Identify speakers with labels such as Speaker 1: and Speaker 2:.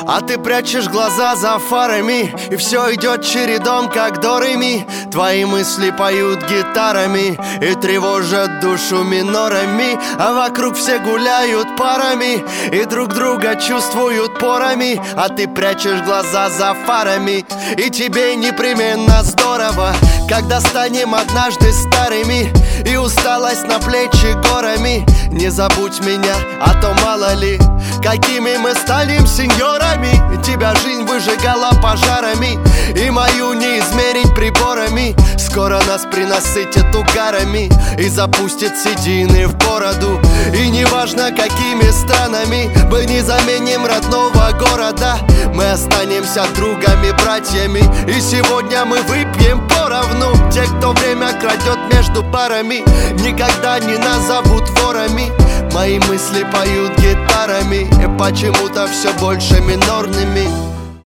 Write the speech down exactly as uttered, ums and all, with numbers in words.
Speaker 1: А ты прячешь глаза за фарами, и все идет чередом, как до ре ми. Твои мысли поют гитарами и тревожат душу минорами. А вокруг все гуляют парами и друг друга чувствуют порами. А ты прячешь глаза за фарами, и тебе непременно здорово, когда станем однажды старыми и усталость на плечи горами. Не забудь меня, а то мало ли, какими мы станем сеньорами. Тебя жизнь выжигала пожарами, и мою не измерить приборами. Скоро нас принасытят угарами и запустят седины в бороду. И неважно, какими странами мы не заменим родного города, мы останемся другами, братьями. И сегодня мы выпьем поровну. Те, кто время крадет между парами, никогда не назовут ворами. Мои мысли поют гитарами, и почему-то все больше минорными.